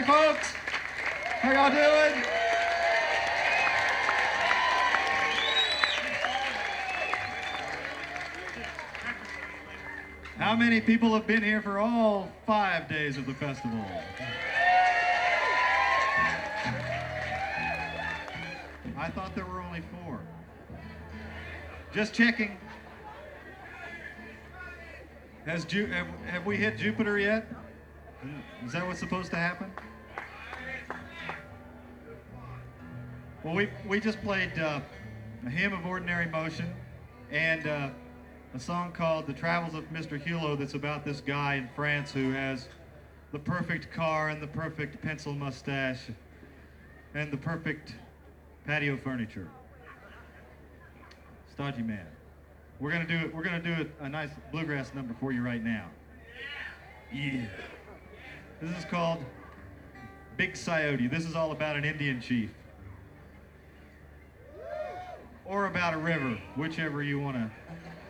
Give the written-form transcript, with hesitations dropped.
Hi, folks. How y'all doing? How many people have been here for all 5 days of the festival? I thought there were only 4. Just checking. Have we hit Jupiter yet? Is that what's supposed to happen? Well, we just played a hymn of ordinary motion and a song called The Travels of Mr. Hulot that's about this guy in France who has the perfect car and the perfect pencil mustache and the perfect patio furniture. Stodgy man. We're gonna do a nice bluegrass number for you right now. Yeah. This is called Big Coyote. This is all about an Indian chief. Or about a river, whichever you want to